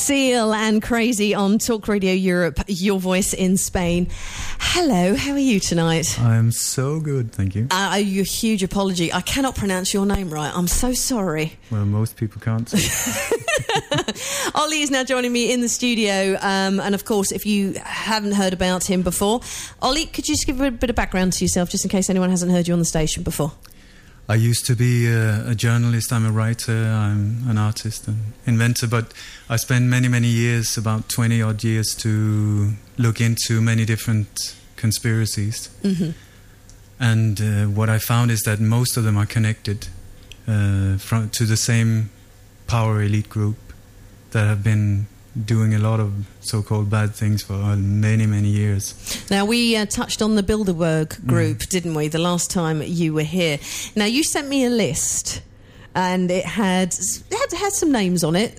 Seal and Crazy on Talk Radio Europe, your voice in Spain. Hello, how are you tonight? I'm so good, thank you. A huge apology. I cannot pronounce your name right. I'm so sorry. Well, most people can't. Ollie is now joining me in the studio. And of course, if you haven't heard about him before, Ollie, could you just give a bit of background to yourself, just in case anyone hasn't heard you on the station before? I used to be a journalist, I'm a writer, I'm an artist and inventor, but I spent many years, about 20 odd years, to look into many different conspiracies. Mm-hmm. And what I found is that most of them are connected to the same power elite group that have been doing a lot of so-called bad things for many years. Now, we touched on the Bilderberg group, didn't we, the last time you were here. Now, you sent me a list, and it had some names on it,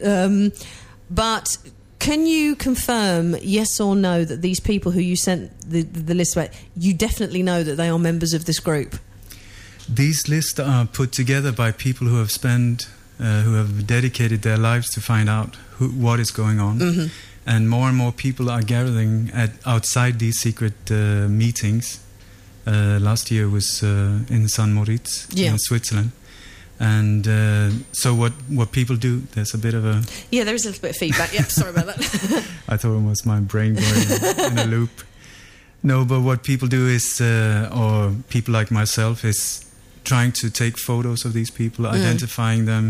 but can you confirm, yes or no, that these people who you sent the list about, you definitely know that they are members of this group? These lists are put together by people who have who have dedicated their lives to find out what is going on. Mm-hmm. And more people are gathering outside these secret meetings. Last year was in St. Moritz in Switzerland. And so what people do, there's a bit of a... Yeah, there is a little bit of feedback. Yep, sorry about that. I thought it was my brain going in a loop. No, but what people do is, or people like myself, is trying to take photos of these people, identifying them,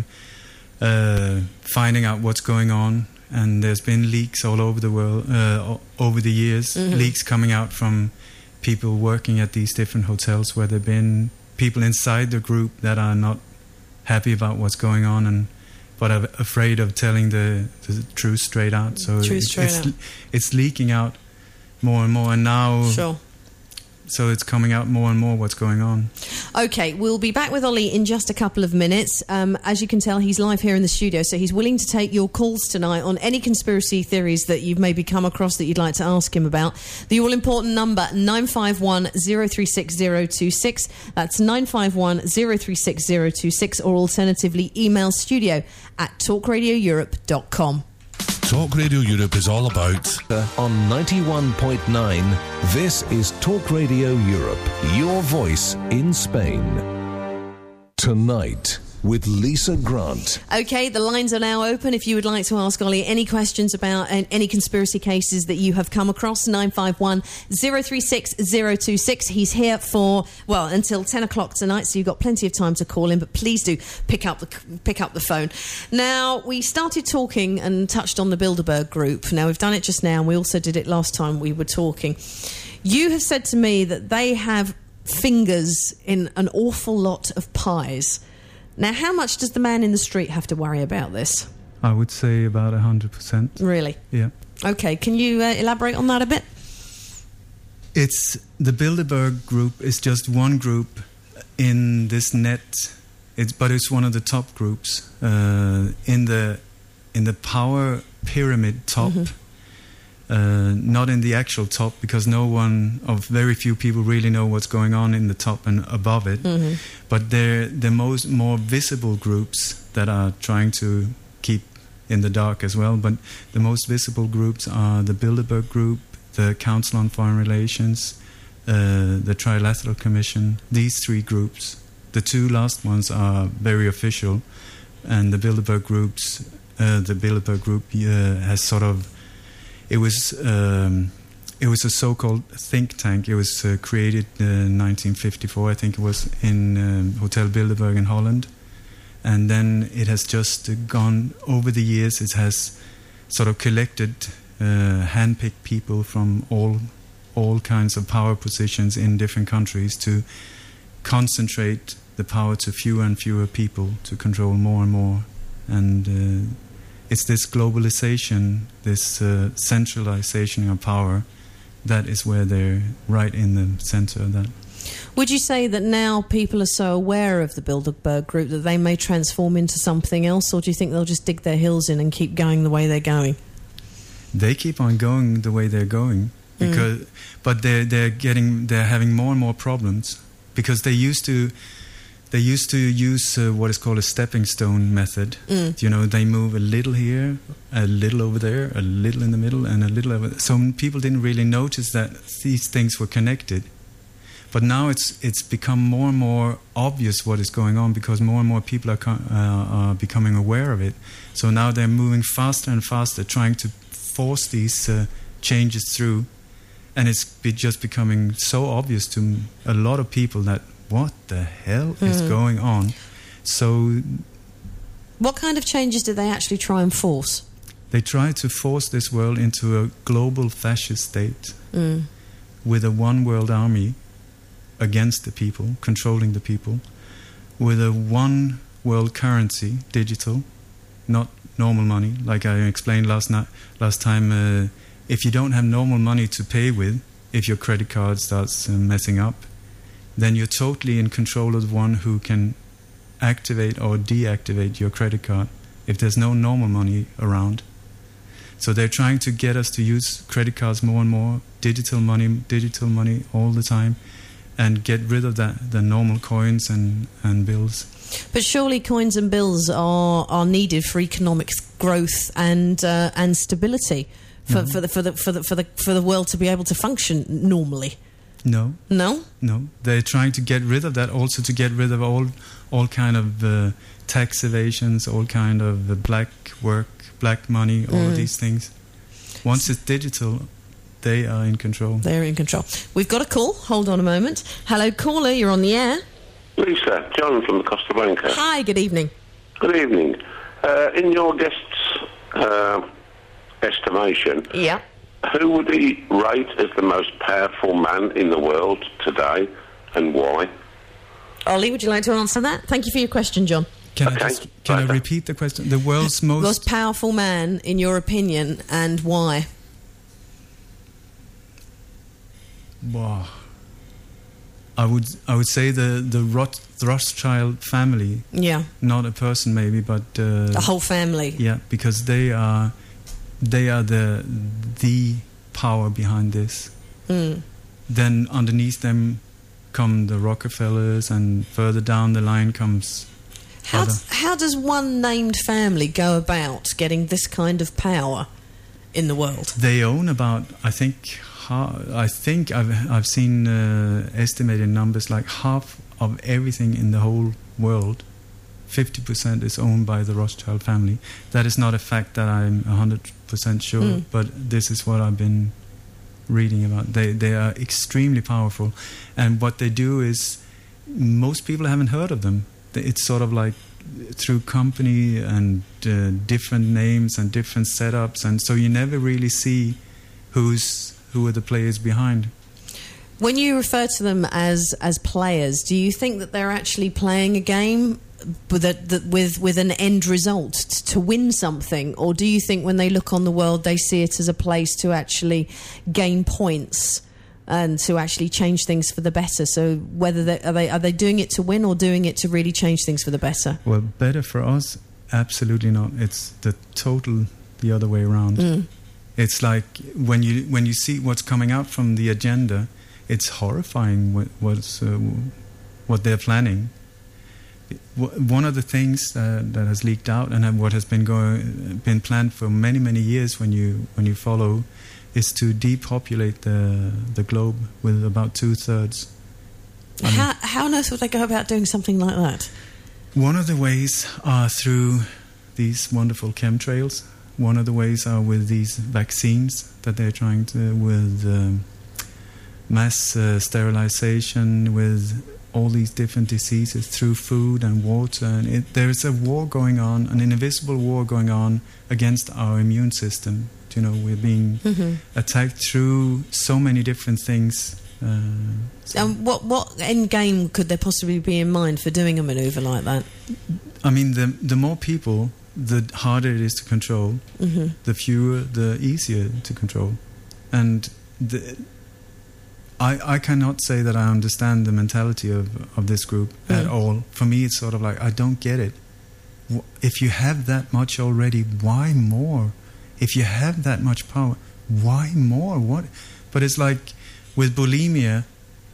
finding out what's going on. And there's been leaks all over the world over the years, leaks coming out from people working at these different hotels where there have been people inside the group that are not happy about what's going on but are afraid of telling the truth straight out. So it's leaking out more and more, and now... Sure. So it's coming out more and more what's going on. Okay, we'll be back with Ollie in just a couple of minutes. As you can tell, he's live here in the studio, so he's willing to take your calls tonight on any conspiracy theories that you've maybe come across that you'd like to ask him about. The all-important number, 951 036 026. That's 951 036 026, or alternatively, email studio@talkradioeurope.com. Talk Radio Europe is all about... on 91.9, this is Talk Radio Europe, your voice in Spain. Tonight, with Lisa Grant. Okay, the lines are now open. If you would like to ask Ollie any questions about any conspiracy cases that you have come across, 951 036 026. He's here for, until 10 o'clock tonight, so you've got plenty of time to call in, but please do pick up the phone. Now, we started talking and touched on the Bilderberg group. Now, we've done it just now, and we also did it last time we were talking. You have said to me that they have fingers in an awful lot of pies. Now, how much does the man in the street have to worry about this? I would say about 100%. Really? Yeah. Okay, can you elaborate on that a bit? It's the Bilderberg group is just one group in this net, but it's one of the top groups in the power pyramid top. Mm-hmm. Not in the actual top, because very few people really know what's going on in the top and above it. Mm-hmm. But they're the more visible groups that are trying to keep in the dark as well. But the most visible groups are the Bilderberg Group, the Council on Foreign Relations, the Trilateral Commission. These three groups, the two last ones are very official, and the Bilderberg Group has sort of... It was a so-called think tank. It was created in 1954, I think it was, in Hotel Bilderberg in Holland. And then it has just gone, over the years, it has sort of collected, hand-picked people from all kinds of power positions in different countries to concentrate the power to fewer and fewer people to control more and more. And... it's this globalization, this centralization of power, that is where they're right in the center of that. Would you say that now people are so aware of the Bilderberg Group that they may transform into something else, or do you think they'll just dig their heels in and keep going the way they're going? They keep on going the way they're going, but they're having more and more problems, because they used to They used to use what is called a stepping stone method. You know, they move a little here, a little over there, a little in the middle, and a little over there. So people didn't really notice that these things were connected. But now it's become more and more obvious what is going on, because more and more people are becoming aware of it. So now they're moving faster and faster, trying to force these changes through. And it's just becoming so obvious to a lot of people that what the hell is going on? So, what kind of changes do they actually try and force? They try to force this world into a global fascist state with a one world army against the people, controlling the people, with a one world currency, digital, not normal money. Like I explained last time, if you don't have normal money to pay with, if your credit card starts messing up, then you're totally in control of the one who can activate or deactivate your credit card if there's no normal money around. So they're trying to get us to use credit cards more and more, digital money all the time, and get rid of the normal coins and bills. But surely coins and bills are needed for economic growth and stability for the world to be able to function normally. No. No? No. They're trying to get rid of that, also to get rid of all kind of tax evasions, all kind of black work, black money, all of these things. Once it's digital, they are in control. They're in control. We've got a call. Hold on a moment. Hello, caller. You're on the air. Lisa, John from the Costa Blanca. Hi, good evening. Good evening. In your guest's estimation, yeah, who would he rate as the most powerful man in the world today, and why? Ollie, would you like to answer that? Thank you for your question, John. Can I repeat the question? The world's most powerful man, in your opinion, and why? Wow. I would say the Rothschild family. Yeah. Not a person, maybe, but the whole family. Yeah, because they are the power behind this. Then underneath them come the Rockefellers, and further down the line comes. How does one named family go about getting this kind of power in the world? They own about, I think I've seen estimated numbers like half of everything in the whole world. 50% is owned by the Rothschild family. That is not a fact that I'm 100% sure, but this is what I've been reading about. They are extremely powerful, and what they do is, most people haven't heard of them. It's sort of like through company and different names and different setups, and so you never really see who are the players behind. When you refer to them as players, do you think that they're actually playing a game with an end result to win something, or do you think when they look on the world they see it as a place to actually gain points and to actually change things for the better? So whether are they doing it to win or doing it to really change things for the better? Well, better for us, absolutely not. It's the other way around. It's like when you see what's coming out from the agenda, it's horrifying what they're planning. One of the things that has leaked out, and what has been planned for many years, when you follow, is to depopulate the globe with about 2/3. How on earth would they go about doing something like that? One of the ways are through these wonderful chemtrails. One of the ways are with these vaccines that they're trying to, with mass sterilization, with all these different diseases through food and water. And there's a war going on, an invisible war going on against our immune system. You know, we're being attacked through so many different things. And what end game could there possibly be in mind for doing a manoeuvre like that? I mean, the more people, the harder it is to control. The fewer, the easier to control. And I cannot say that I understand the mentality of this group at all. For me, it's sort of like, I don't get it. If you have that much already, why more? If you have that much power, why more? What? But it's like with bulimia,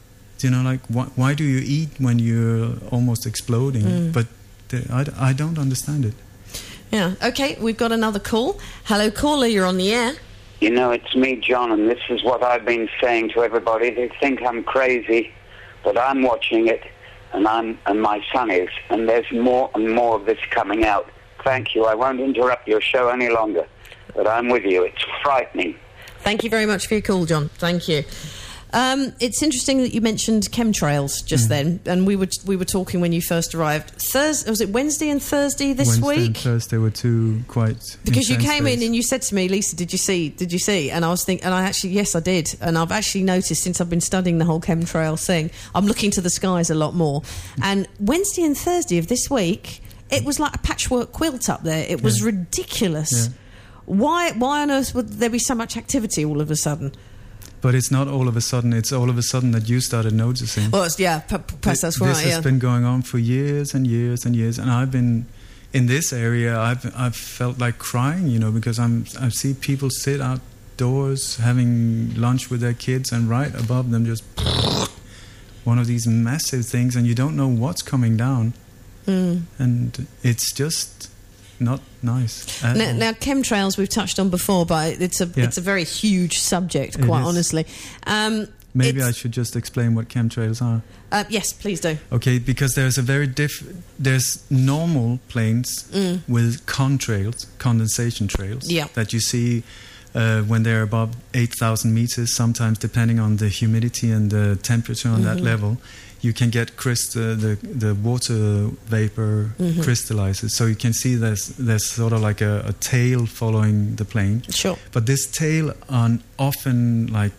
like why do you eat when you're almost exploding? But I don't understand it. Yeah. Okay, we've got another call. Hello, caller, you're on the air. You know, it's me, John, and this is what I've been saying to everybody. They think I'm crazy, but I'm watching it, and my son is, and there's more and more of this coming out. Thank you. I won't interrupt your show any longer, but I'm with you. It's frightening. Thank you very much for your call, John. Thank you. It's interesting that you mentioned chemtrails just then, and we were talking when you first arrived. Was it Wednesday and Thursday this Wednesday week? and Thursday were two quite because you intense came days. in and you said to me, Lisa, did you see? And I was thinking, and I actually, yes, I did. And I've actually noticed since I've been studying the whole chemtrail thing, I'm looking to the skies a lot more. And Wednesday and Thursday of this week, it was like a patchwork quilt up there. It was ridiculous. Yeah. Why on earth would there be so much activity all of a sudden? But it's not all of a sudden. It's all of a sudden that you started noticing. Well, perhaps that's right. This has been going on for years and years and years, and I've been in this area. I've felt like crying, because I see people sit outdoors having lunch with their kids, and right above them just one of these massive things, and you don't know what's coming down, and it's just not nice. Now, chemtrails we've touched on before, but it's a very huge subject, quite honestly. Maybe I should just explain what chemtrails are. Yes, please do. Okay, because there's there's normal planes with contrails, condensation trails, that you see when they're above 8,000 meters. Sometimes, depending on the humidity and the temperature on that level, you can get the water vapor crystallizes. So you can see there's sort of like a tail following the plane. Sure. But this tail are often like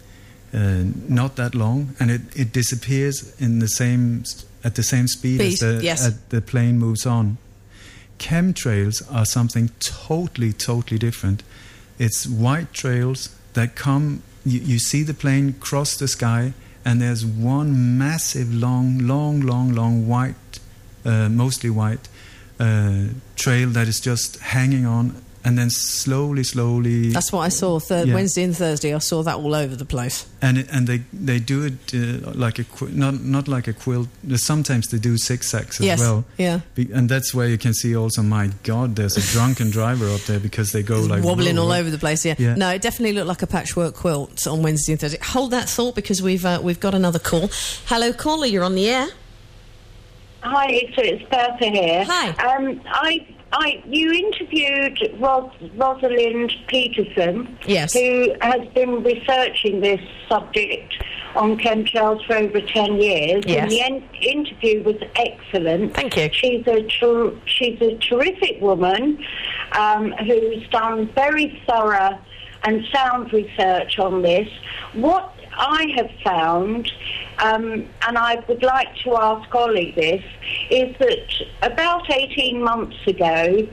not that long, and it disappears at the same speed as the plane moves on. Chemtrails are something totally totally different. It's white trails that come. You see the plane cross the sky, and there's one massive long white, mostly white trail that is just hanging on, and then slowly. That's what I saw Wednesday and Thursday. I saw that all over the place. And they do it like not like a quilt. Sometimes they do zigzags as well. Yeah. And that's where you can see also, my God, there's a drunken driver up there, because they go like wobbling all over the place. Yeah. No, it definitely looked like a patchwork quilt on Wednesday and Thursday. Hold that thought, because we've got another call. Hello, caller, you're on the air. Hi, it's Bertha here. Hi. You interviewed Rosalind Peterson, yes, who has been researching this subject on chemtrails for over 10 years. Yes. And the interview was excellent. Thank you. She's a terrific woman who's done very thorough and sound research on this. What I have found, and I would like to ask Ollie this, is that about 18 months ago,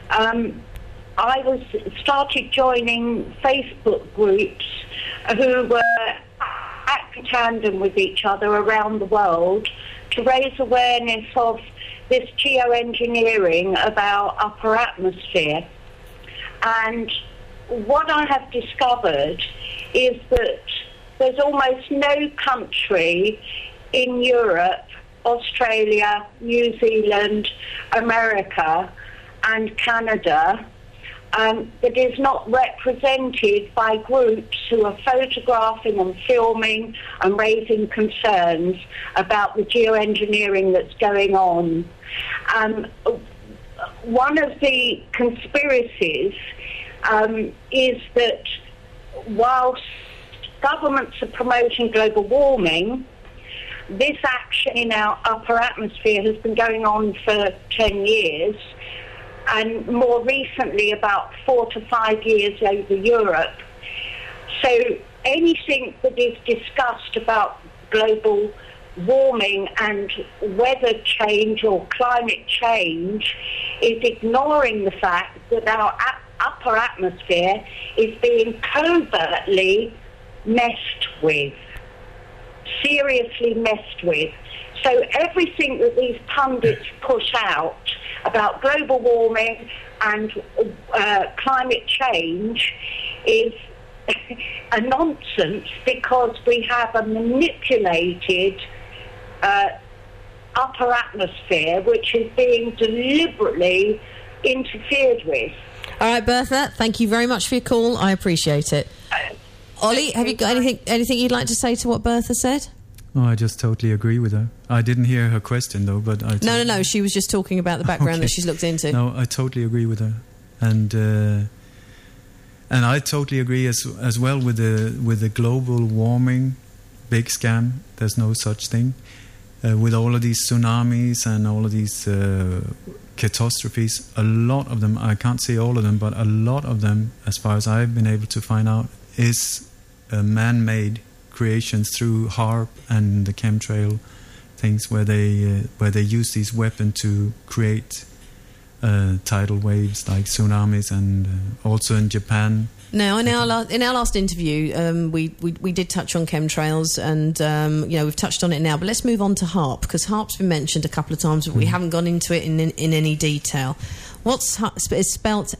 I started joining Facebook groups who were acting tandem with each other around the world to raise awareness of this geoengineering of our upper atmosphere. And what I have discovered is that there's almost no country in Europe, Australia, New Zealand, America and Canada that is not represented by groups who are photographing and filming and raising concerns about the geoengineering that's going on. One of the conspiracies is that whilst governments are promoting global warming, this action in our upper atmosphere has been going on for 10 years, and more recently about 4 to 5 years over Europe. So anything that is discussed about global warming and weather change or climate change is ignoring the fact that our upper atmosphere is being covertly messed with, seriously messed with. So everything that these pundits push out about global warming and climate change is a nonsense because we have a manipulated upper atmosphere which is being deliberately interfered with. All right, Bertha, thank you very much for your call. I appreciate it. Ollie, have you got anything you'd like to say to what Bertha said? Oh, I just totally agree with her. I didn't hear her question, though, but I... No, she was just talking about the background that she's looked into. No, I totally agree with her. And I totally agree as well with the global warming big scam. There's no such thing. With all of these tsunamis and all of these catastrophes, a lot of them, I can't say all of them, but a lot of them, as far as I've been able to find out, is man-made creations through HAARP and the chemtrail things, where they use these weapons to create tidal waves like tsunamis, and also in Japan. Now, in our last interview, we did touch on chemtrails, and we've touched on it now. But let's move on to HAARP, because HAARP's been mentioned a couple of times, but we haven't gone into it in any detail. What's it's spelt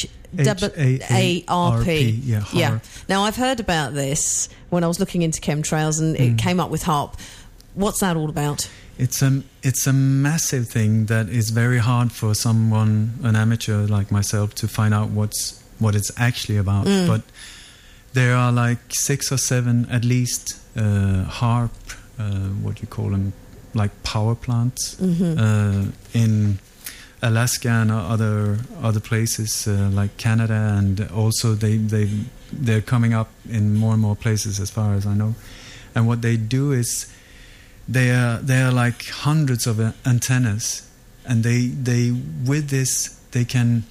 HAARP? Yeah. Now, I've heard about this when I was looking into chemtrails, and it came up with HAARP. What's that all about? It's a massive thing that is very hard for someone, an amateur like myself, to find out what it's actually about. But there are like 6 or 7 at least HAARP, what do you call them, like power plants in Alaska and other places like Canada, and also they're coming up in more and more places as far as I know. And what they do is they are like hundreds of antennas, and they with this they can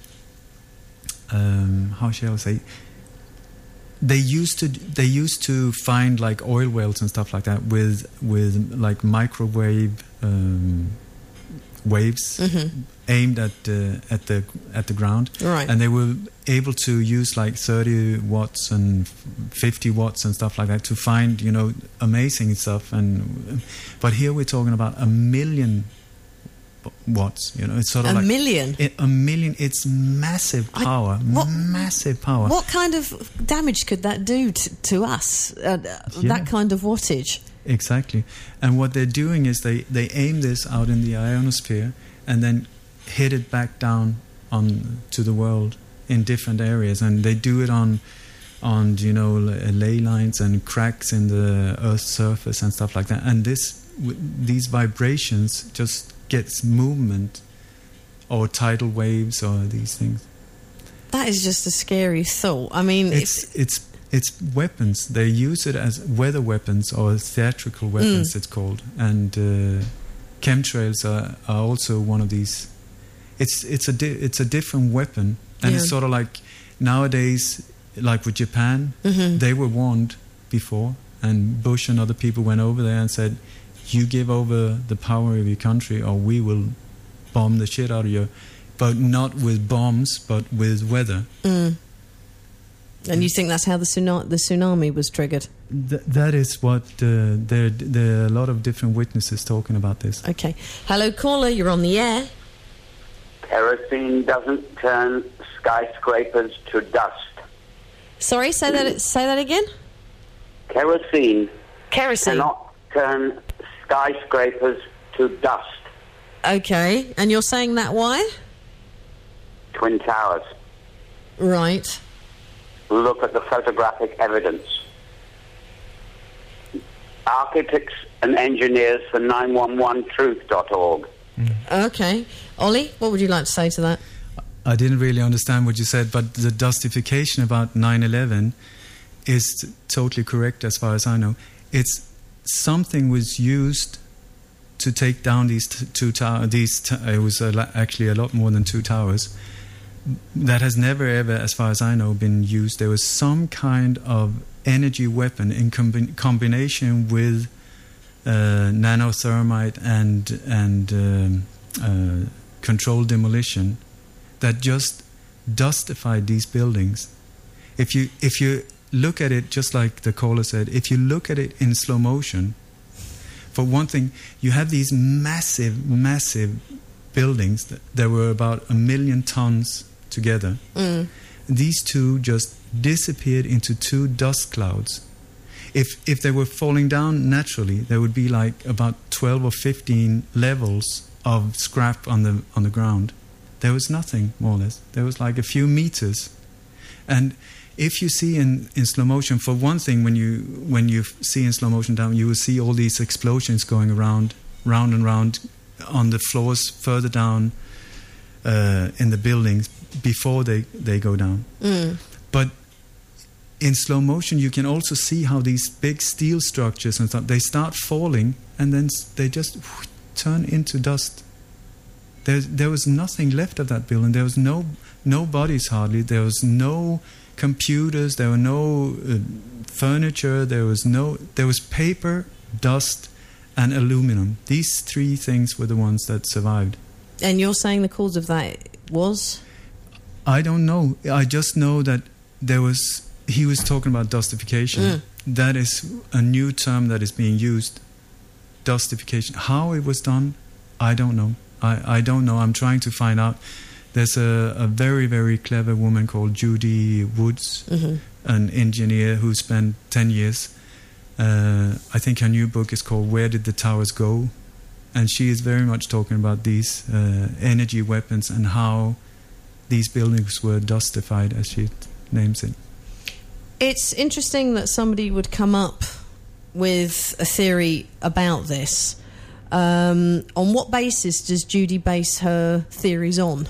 how shall I say, they used to find like oil wells and stuff like that with like microwave waves aimed at the ground, right? And they were able to use like 30 watts and 50 watts and stuff like that to find amazing stuff. But here we're talking about 1 million watts. It's sort of like 1 million. A million. It's massive power. Massive power. What kind of damage could that do to us? That kind of wattage. Exactly. And what they're doing is they aim this out in the ionosphere and then hit it back down to the world in different areas, and they do it on ley lines and cracks in the Earth's surface and stuff like that. And these vibrations just gets movement or tidal waves or these things. That is just a scary thought. I mean, it's weapons. They use it as weather weapons or theatrical weapons, it's called. And chemtrails are also one of these. It's a different weapon, and it's sort of like nowadays, like with Japan, they were warned before, and Bush and other people went over there and said, "You give over the power of your country, or we will bomb the shit out of you." But not with bombs, but with weather. And you think that's how the tsunami was triggered? That is what there are a lot of different witnesses talking about this. Okay. Hello, caller. You're on the air. Kerosene doesn't turn skyscrapers to dust. Sorry, say that again. Kerosene Kerosene cannot turn skyscrapers to dust. Okay, and you're saying that why? Twin Towers. Right. Look at the photographic evidence. Architects and engineers for 911truth.org. Okay. Ollie, what would you like to say to that? I didn't really understand what you said, but the justification about 9/11 is totally correct as far as I know. It's something was used to take down these two towers. It was actually a lot more than 2 towers. That has never ever, as far as I know, been used. There was some kind of energy weapon in combination with nanothermite and controlled demolition that just dustified these buildings. If you look at it, just like the caller said, if you look at it in slow motion, for one thing, you have these massive buildings that were about 1 million tons together, These two just disappeared into two dust clouds. If they were falling down naturally, there would be like about 12 or 15 levels of scrap on the ground. There was nothing, more or less. There was like a few meters. And if you see in slow motion, for one thing, when you see in slow motion down, you will see all these explosions going round and round on the floors further down in the buildings before they go down. But in slow motion, you can also see how these big steel structures and stuff, they start falling and then they just turn into dust. There was nothing left of that building. There was no bodies hardly. There was no computers. There were no furniture. There was paper, dust, and aluminum. These three things were the ones that survived. And you're saying the cause of that was? I don't know. I just know that he was talking about dustification. That is a new term that is being used. Dustification. How it was done, I don't know. I don't know. I'm trying to find out. There's a very, very clever woman called Judy Woods, an engineer who spent 10 years. I think her new book is called Where Did the Towers Go? And she is very much talking about these energy weapons and how these buildings were dustified, as she names it. It's interesting that somebody would come up with a theory about this. On what basis does Judy base her theories on?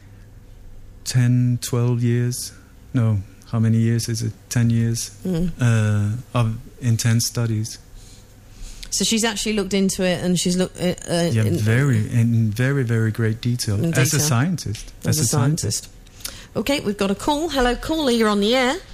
10, 12 years. No, how many years is it? 10 years of intense studies. So she's actually looked into it, and she's looked in very, very great detail. As a scientist. As a scientist. Okay, we've got a call. Hello, caller, you're on the air.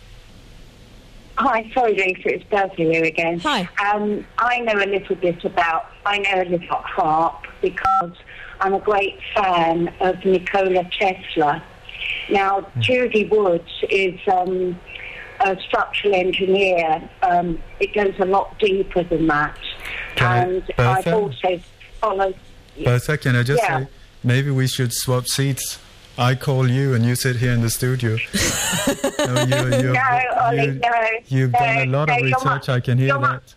Hi, sorry, Lisa, it's Beverly here again. Hi. I know a little about HAARP because I'm a great fan of Nikola Tesla. Now, Judy Woods is a structural engineer. It goes a lot deeper than that. I've also followed... Bertha, can I just say, maybe we should swap seats. I call you and you sit here in the studio. You've done a lot of research, I can hear that.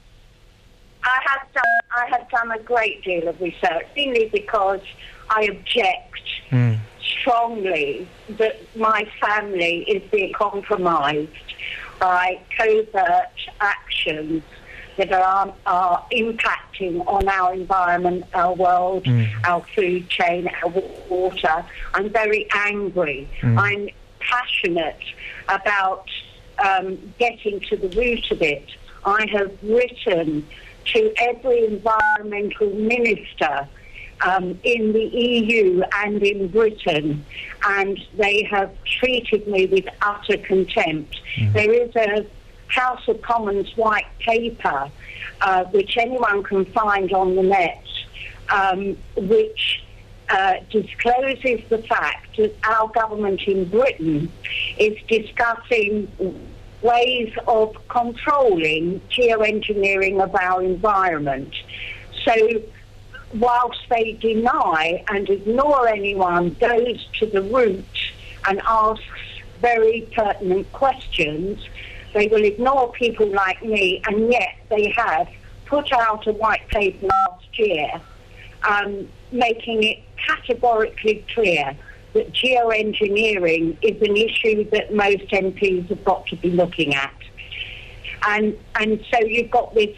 I have done a great deal of research, mainly because I object strongly that my family is being compromised by covert actions that are impacting on our environment, our world, our food chain, our water. I'm very angry. I'm passionate about getting to the root of it. I have written to every environmental minister in the EU and in Britain, and they have treated me with utter contempt. There is a House of Commons white paper, which anyone can find on the net, which discloses the fact that our government in Britain is discussing ways of controlling geoengineering of our environment. So whilst they deny and ignore anyone goes to the root and asks very pertinent questions, they will ignore people like me, and yet they have put out a white paper last year making it categorically clear that geoengineering is an issue that most MPs have got to be looking at. And so you've got this,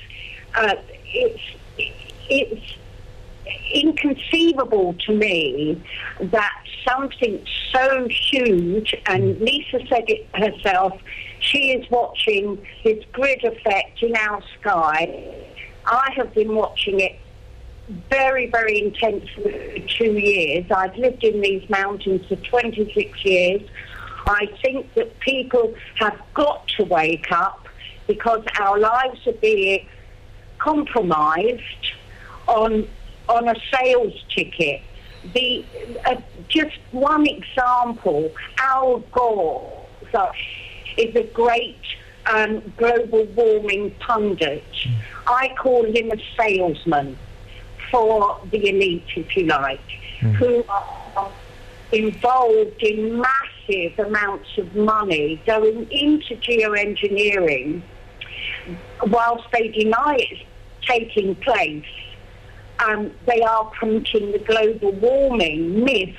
it's inconceivable to me that something so huge, and Lisa said it herself, she is watching this grid effect in our sky. I have been watching it very, very intensely for 2 years. I've lived in these mountains for 26 years. I think that people have got to wake up because our lives are being compromised on a sales ticket. Just one example, Al Gore is a great global warming pundit. I call him a salesman for the elite, if you like, who are involved in mass massive amounts of money going into geoengineering whilst they deny it's taking place. They are promoting the global warming myth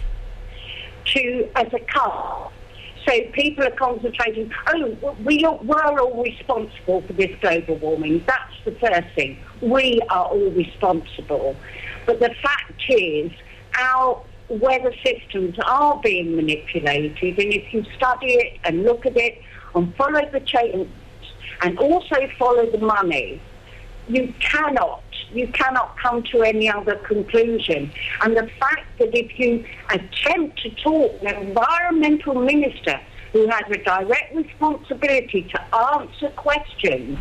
as a cult. So people are concentrating, we're all responsible for this global warming. That's the first thing. We are all responsible. But the fact is, our weather systems are being manipulated, and if you study it and look at it and follow the chain and also follow the money, you cannot come to any other conclusion. And the fact that if you attempt to talk to an environmental minister who has a direct responsibility to answer questions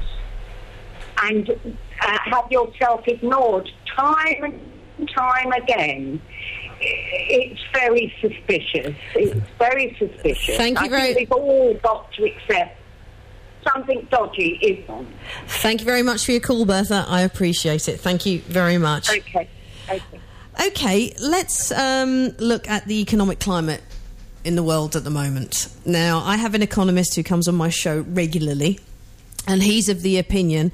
and have yourself ignored time and time again, it's very suspicious. It's very suspicious. Thank you very much. We've all got to accept something dodgy is on. Thank you very much for your call, Bertha. I appreciate it. Thank you very much. Okay, let's look at the economic climate in the world at the moment. Now, I have an economist who comes on my show regularly, and he's of the opinion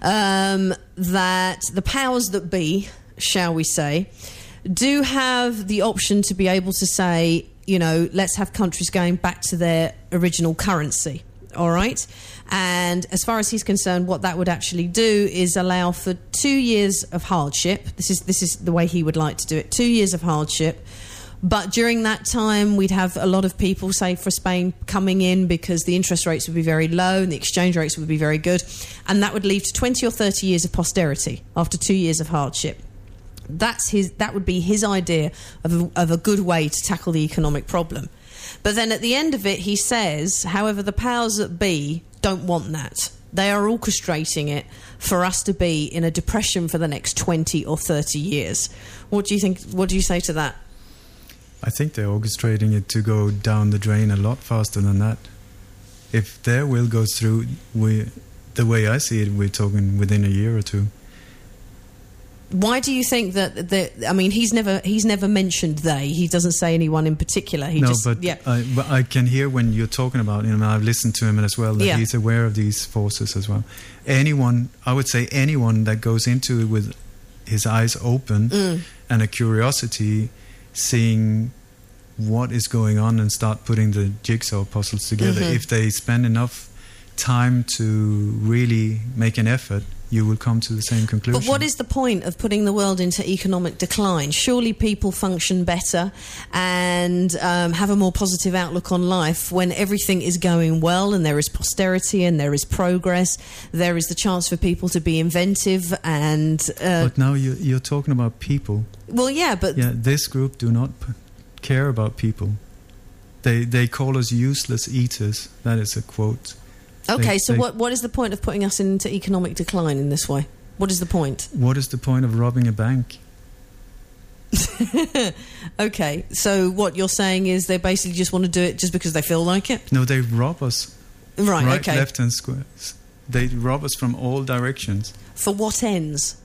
that the powers that be, shall we say, do have the option to be able to say, let's have countries going back to their original currency. All right. And as far as he's concerned, what that would actually do is allow for 2 years of hardship. This is the way he would like to do it. 2 years of hardship. But during that time, we'd have a lot of people, say for Spain, coming in because the interest rates would be very low and the exchange rates would be very good. And that would lead to 20 or 30 years of posterity after 2 years of hardship. That would be his idea of a good way to tackle the economic problem. But then at the end of it, he says, however, the powers that be don't want that. They are orchestrating it for us to be in a depression for the next 20 or 30 years. What do you think? What do you say to that? I think they're orchestrating it to go down the drain a lot faster than that. If their will goes through, the way I see it, we're talking within a year or two. Why do you think that? I mean, he's never mentioned they. He doesn't say anyone in particular. But I can hear when you're talking about him. I've listened to him as well. That he's aware of these forces as well. I would say anyone that goes into it with his eyes open and a curiosity, seeing what is going on and start putting the jigsaw puzzles together. If they spend enough time to really make an effort, you will come to the same conclusion. But what is the point of putting the world into economic decline? Surely people function better and have a more positive outlook on life when everything is going well and there is posterity and there is progress. There is the chance for people to be inventive and... but now you're talking about people. Well, yeah, but... Yeah, this group do not care about people. They call us useless eaters. That is a quote. Okay, so what is the point of putting us into economic decline in this way? What is the point? What is the point of robbing a bank? Okay, so what you're saying is they basically just want to do it just because they feel like it? No, they rob us. Right, okay. Left, and square. They rob us from all directions. For what ends?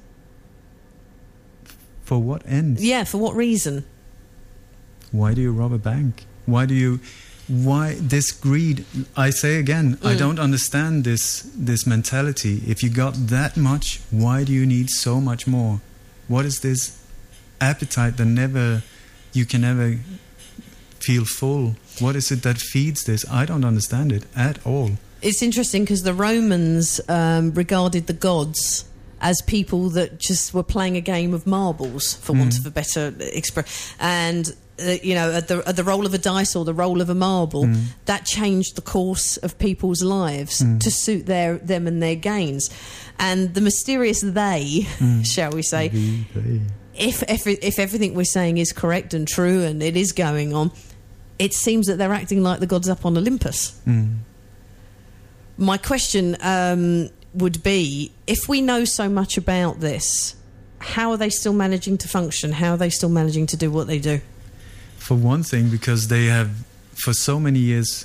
For what ends? Yeah, for what reason? Why do you rob a bank? Why this greed? I say again, I don't understand this mentality. If you got that much, why do you need so much more? What is this appetite that you can never feel full? What is it that feeds this? I don't understand it at all. It's interesting because the Romans regarded the gods as people that just were playing a game of marbles, for want of a better expression, and at the roll of a dice or the roll of a marble, that changed the course of people's lives to suit them and their gains. And the mysterious they, shall we say, if everything we're saying is correct and true and it is going on, it seems that they're acting like the gods up on Olympus. My question would be, if we know so much about this, how are they still managing to function? How are they still managing to do what they do? For one thing, because they have, for so many years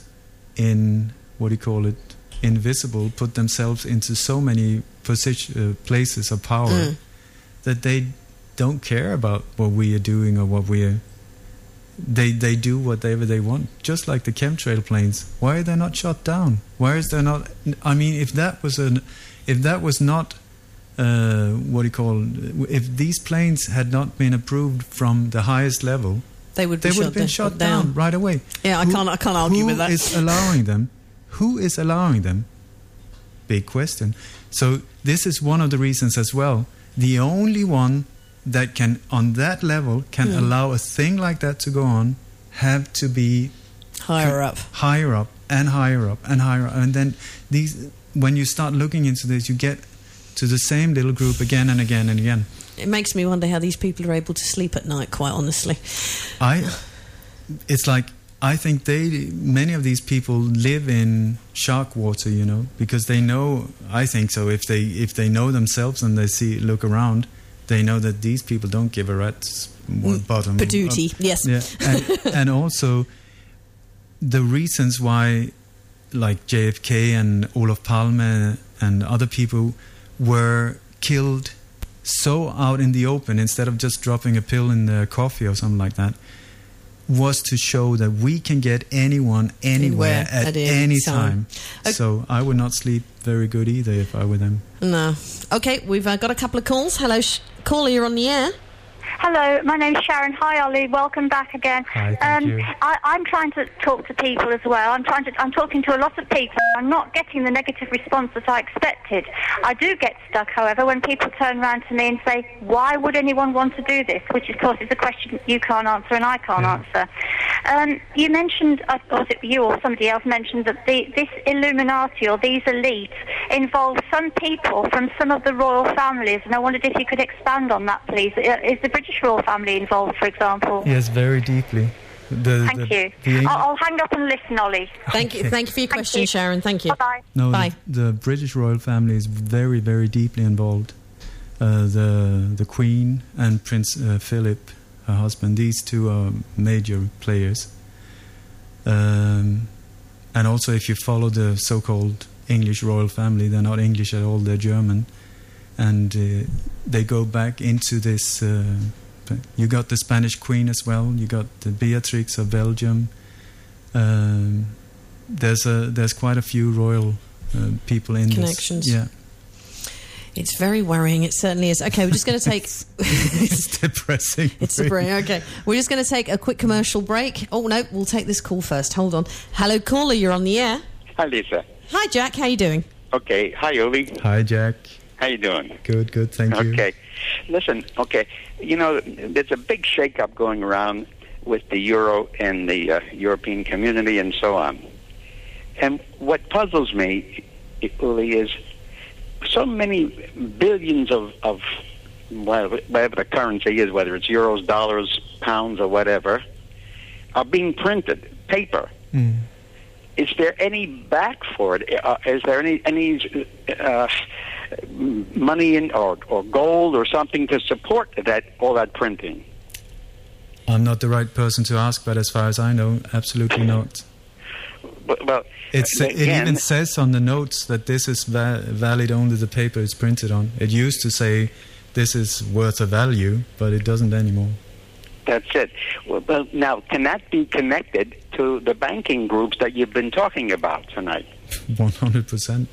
invisible, put themselves into so many places of power that they don't care about what we are doing or what we are they do whatever they want, just like the chemtrail planes. Why are they not shot down? Why is there not? I mean, if that was not if these planes had not been approved from the highest level, they would have been shot down right away. Yeah, I can't argue with that. Who is allowing them? Who is allowing them? Big question. So this is one of the reasons as well. The only one that can, on that level, can allow a thing like that to go on, have to be higher up, and then when you start looking into this, you get to the same little group again and again and again. It makes me wonder how these people are able to sleep at night, quite honestly. It's like, I think many of these people live in shark water, because they know, I think so, if they know themselves and they look around, they know that these people don't give a rat's bottom. Patootie, yes. Yeah. And also the reasons why, like JFK and Olof Palme and other people were killed so out in the open instead of just dropping a pill in their coffee or something like that, was to show that we can get anyone anywhere at any time. Okay. So I would not sleep very good either if I were them. No. Okay, we've got a couple of calls. Hello, caller, you're on the air. Hello, my name's Sharon. Hi, Ollie. Welcome back again. Hi, thank you. I'm trying to talk to people as well. I'm talking to a lot of people. I'm not getting the negative response that I expected. I do get stuck, however, when people turn around to me and say, why would anyone want to do this? Which, of course, is a question you can't answer and I can't answer. You mentioned, or was it you or somebody else mentioned, that this Illuminati or these elites involve some people from some of the royal families, and I wondered if you could expand on that, please. Is the British royal family involved, for example? Yes, very deeply. Thank you. I'll hang up and listen, Ollie. Thank you. Thank you for your question, Sharon. Thank you. Bye-bye. No, Bye. The British royal family is very, very deeply involved. The Queen and Prince Philip, her husband, these two are major players. And also, if you follow the so-called English royal family, they're not English at all, they're German. And they go back into this... you got the Spanish Queen as well. You got the Beatrix of Belgium. There's quite a few royal people in connections. This. Yeah, it's very worrying. It certainly is. Okay, we're just going to take. It's depressing. It's depressing. Okay, we're just going to take a quick commercial break. Oh no, we'll take this call first. Hold on. Hello, caller. You're on the air. Hi, Lisa. Hi, Jack. How you doing? Okay. Hi, Oli. Hi, Jack. How you doing? Good. Thank you. Okay. Listen, there's a big shake-up going around with the euro and the European community and so on. And what puzzles me, Uli, is so many billions of whatever the currency is, whether it's euros, dollars, pounds, or whatever, are being printed, paper. Mm. Is there any back for it? Is there any money in or gold or something to support all that printing? I'm not the right person to ask, but as far as I know, absolutely not. Well, it even says on the notes that this is valid only the paper it's printed on. It used to say this is worth a value, but it doesn't anymore. That's it. Well, now, can that be connected to the banking groups that you've been talking about tonight? 100%.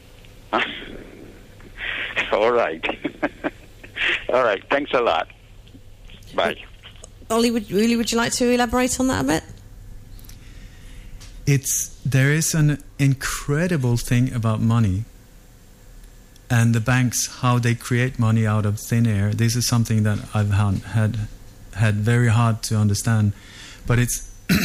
All right. All right. Thanks a lot. Bye. Ollie, would you like to elaborate on that a bit? There is an incredible thing about money and the banks, how they create money out of thin air. This is something that I've had very hard to understand. But it's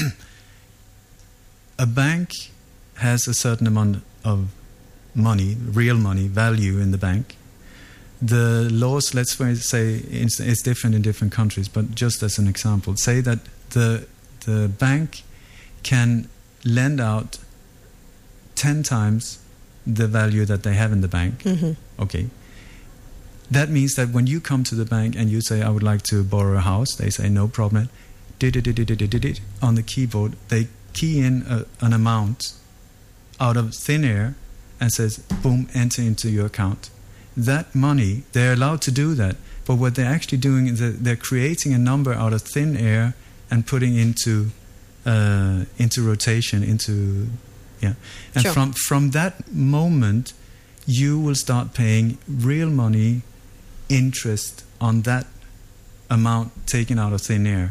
a bank has a certain amount of money, real money, value in the bank. The laws, let's say, it's different in different countries, but just as an example, say that the bank can lend out 10 times the value that they have in the bank. Mm-hmm. Okay. That means that when you come to the bank and you say, I would like to borrow a house, they say, no problem. On the keyboard, they key in an amount out of thin air and says, boom, enter into your account. That money, they're allowed to do that. But what they're actually doing is that they're creating a number out of thin air and putting into rotation, and Sure. from that moment, you will start paying real money interest on that amount taken out of thin air.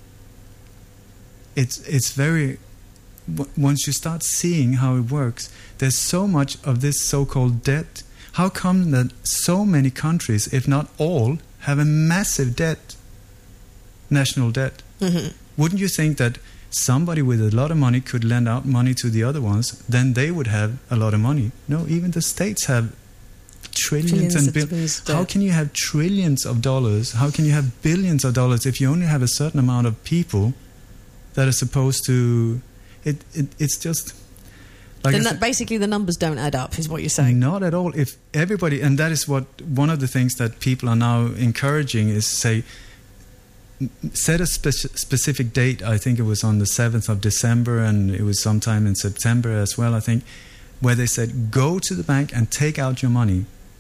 It's very, once you start seeing how it works, there's so much of this so-called debt. How come that so many countries, if not all, have a massive debt, national debt? Mm-hmm. Wouldn't you think that somebody with a lot of money could lend out money to the other ones, then they would have a lot of money? No, even the states have trillions and billions. How can you have trillions of dollars? How can you have billions of dollars if you only have a certain amount of people that are supposed to... It's just... Like then that basically the numbers don't add up, is what you're saying. Not at all. If everybody... And that is what... One of the things that people are now encouraging is, say... Set a specific date. I think it was on the 7th of December, and it was sometime in September as well, I think, where they said, go to the bank and take out your money.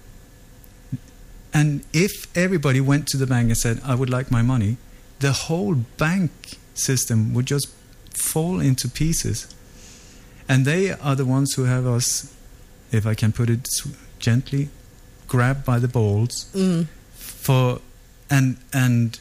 And if everybody went to the bank and said, I would like my money, the whole bank system would just fall into pieces. And they are the ones who have us, if I can put it gently, grabbed by the balls for and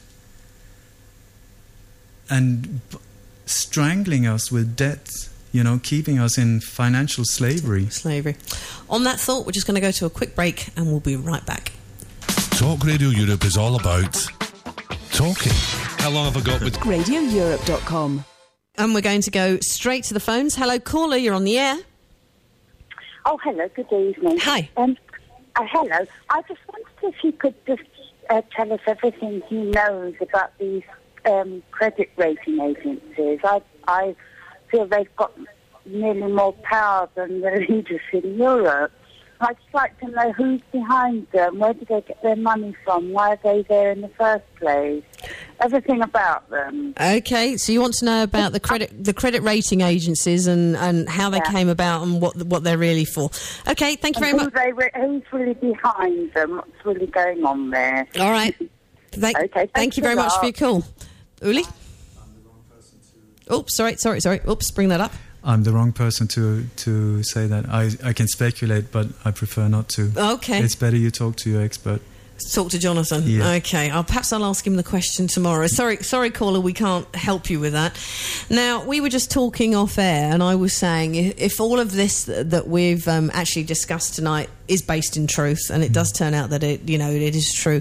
strangling us with debt, keeping us in financial slavery. On that thought, we're just going to go to a quick break and we'll be right back. Talk Radio Europe is all about talking. How long have I got with RadioEurope.com? And we're going to go straight to the phones. Hello, caller, you're on the air. Oh, hello, good evening. Hi. Hello. I just wondered if you could just tell us everything he knows about these credit rating agencies. I feel they've got nearly more power than the leaders in Europe. I'd just like to know who's behind them, where do they get their money from, why are they there in the first place, everything about them. Okay, so you want to know about the credit rating agencies and how they came about and what they're really for. Okay, thank you very much. Who's really behind them, what's really going on there. All right. Thank you very much for your call. Uli? Oops, sorry. Oops, bring that up. I'm the wrong person to say that. I can speculate, but I prefer not to. Okay. It's better you talk to your expert. Talk to Jonathan. Yeah. Okay. Perhaps I'll ask him the question tomorrow. Sorry, caller, we can't help you with that. Now, we were just talking off air, and I was saying if all of this that we've actually discussed tonight is based in truth, and it does turn out that it is true,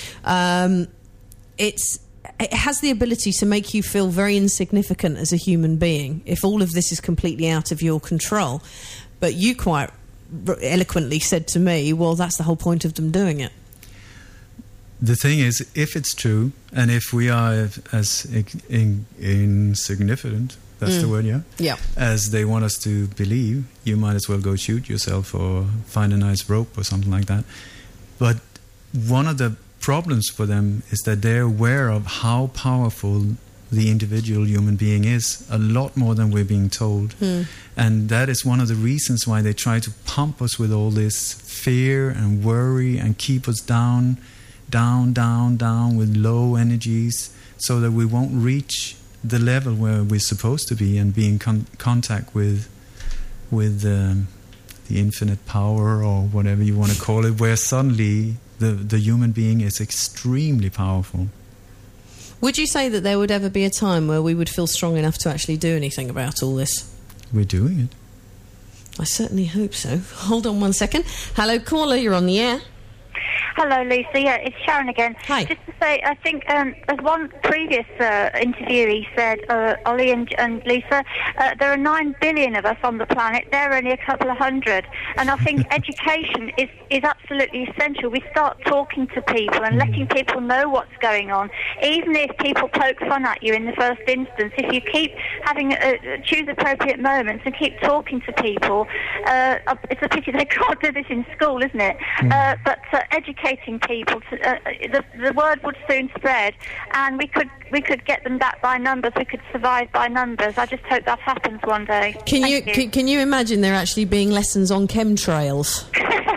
it has the ability to make you feel very insignificant as a human being if all of this is completely out of your control. But you quite eloquently said to me, well, that's the whole point of them doing it. The thing is, if it's true, and if we are as insignificant, that's the word, yeah, as they want us to believe, you might as well go shoot yourself or find a nice rope or something like that. But one of the problems for them is that they're aware of how powerful the individual human being is, a lot more than we're being told. And that is one of the reasons why they try to pump us with all this fear and worry and keep us down with low energies, so that we won't reach the level where we're supposed to be and be in contact with the infinite power, or whatever you want to call it, where suddenly the human being is extremely powerful. Would you say that there would ever be a time where we would feel strong enough to actually do anything about all this? We're doing it. I certainly hope so. Hold on one second. Hello, caller, you're on the air. Hello, Lisa. Yeah, it's Sharon again. Hi. Just to say, I think as one previous interviewee said, Ollie and Lisa, there are 9 billion of us on the planet. There are only a couple of hundred. And I think education is absolutely essential. We start talking to people and letting people know what's going on. Even if people poke fun at you in the first instance, if you keep having choose appropriate moments and keep talking to people, it's a pity they can't do this in school, isn't it? But educating people, the word would soon spread, and we could get them back by numbers. We could survive by numbers. I just hope that happens one day. Can you imagine there actually being lessons on chemtrails?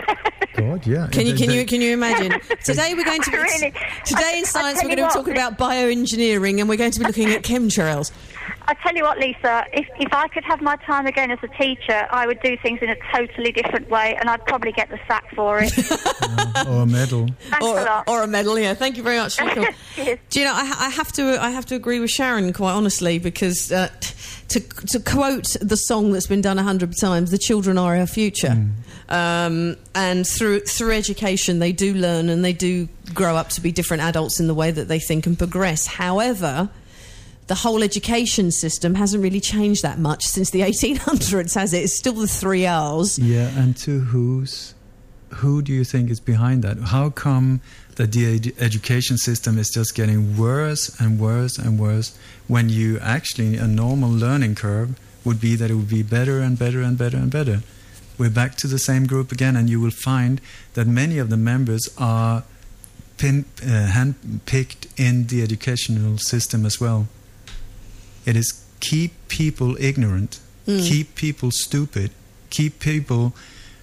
God, yeah. Can you imagine? Today we're going to Really? today in science tell we're going you to be what, talking about bioengineering, and we're going to be looking at chemtrails. I tell you what, Lisa, if I could have my time again as a teacher, I would do things in a totally different way, and I'd probably get the sack for it. Or a medal. Thanks a lot. Or a medal, yeah. Thank you very much. Cheers. Do you know, I have to agree with Sharon, quite honestly, because to quote the song that's been done 100 times, the children are our future. And through education, they do learn and they do grow up to be different adults in the way that they think and progress. However, the whole education system hasn't really changed that much since the 1800s, has it? It's still the 3 R's. Yeah, and who do you think is behind that? How come that the education system is just getting worse and worse and worse, when you actually, a normal learning curve would be that it would be better and better and better and better? We're back to the same group again, and you will find that many of the members are hand-picked in the educational system as well. It is keep people ignorant, keep people stupid, keep people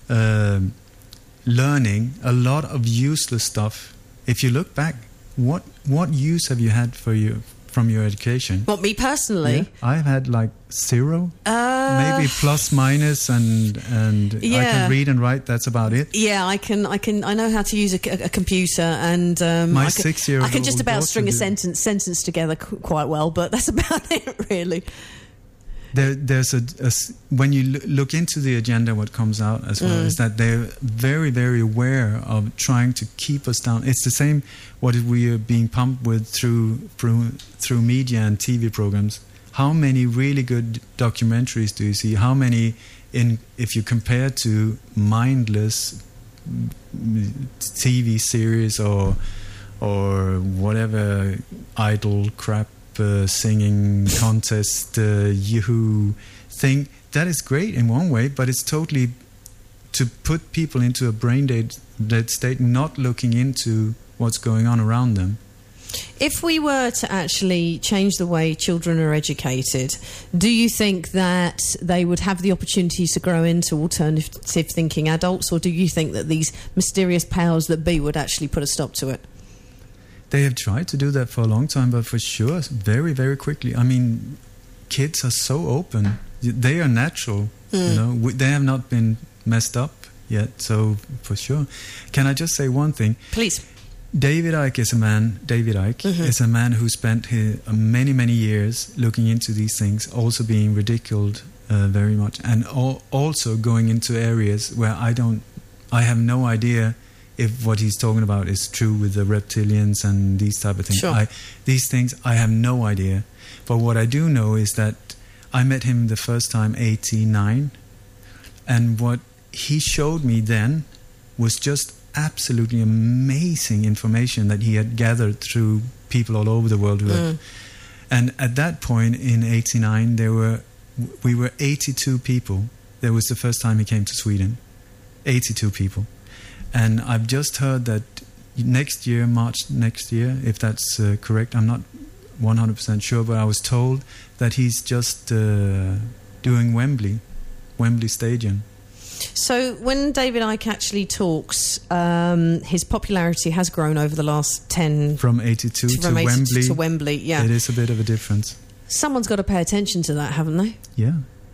learning a lot of useless stuff. If you look back, what use have you had from your education? What, me personally? Yeah, I've had like 0, maybe plus minus, and I can read and write. That's about it. Yeah, I know how to use a computer, and my 6-year-old I can just about string a daughter sentence together quite well, but that's about it, really. There's when you look into the agenda, what comes out as well is that they're very, very aware of trying to keep us down. It's the same what we are being pumped with through media and TV programs. How many really good documentaries do you see? How many, if you compare to mindless TV series or whatever idle crap, singing contest, Yahoo thing, that is great in one way, but it's totally to put people into a brain dead state, not looking into what's going on around them. If we were to actually change the way children are educated, do you think that they would have the opportunities to grow into alternative thinking adults, or do you think that these mysterious powers that be would actually put a stop to it? They have tried to do that for a long time, but for sure, very, very quickly. I mean, kids are so open. They are natural. You know, they have not been messed up yet, so for sure. Can I just say one thing? Please. David Icke is a man who spent many, many years looking into these things, also being ridiculed very much, and also going into areas where I have no idea if what he's talking about is true with the reptilians and these type of things. Sure. These things, I have no idea. But what I do know is that I met him the first time 89, and what he showed me then was just absolutely amazing information that he had gathered through people all over the world. And at that point in 89, we were 82 people. That was the first time he came to Sweden. 82 people. And I've just heard that March next year, if that's correct, I'm not 100% sure, but I was told that he's just doing Wembley Stadium. So when David Icke actually talks, his popularity has grown over the last 10... From 82 to Wembley, yeah. It is a bit of a difference. Someone's got to pay attention to that, haven't they? Yeah.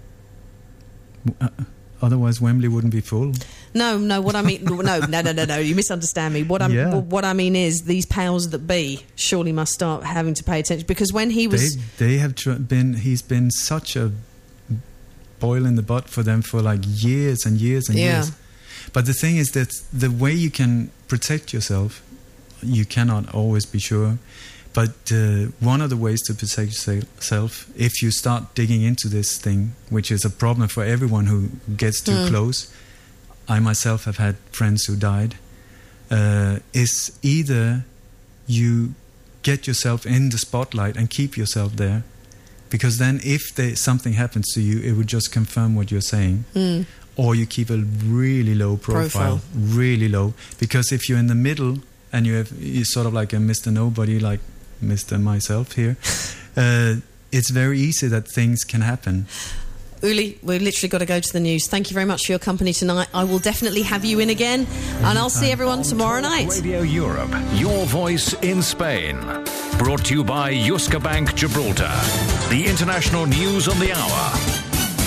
Otherwise, Wembley wouldn't be full. No. What I mean, no. You misunderstand me. What I mean is, these powers that be surely must start having to pay attention, because when he was, he's been such a boil in the butt for them for like years and years and years. But the thing is that the way you can protect yourself, you cannot always be sure. But one of the ways to protect yourself, if you start digging into this thing, which is a problem for everyone who gets too close, I myself have had friends who died, is either you get yourself in the spotlight and keep yourself there, because then if something happens to you, it would just confirm what you're saying, or you keep a really low profile, really low, because if you're in the middle and you're sort of like a Mr. Nobody, like Mr. Myself here, it's very easy that things can happen. Uli, we've literally got to go to the news. Thank you very much for your company tonight. I will definitely have you in again, and I'll see everyone tomorrow night. Radio Europe, your voice in Spain. Brought to you by Yuska Bank Gibraltar. The international news on the hour.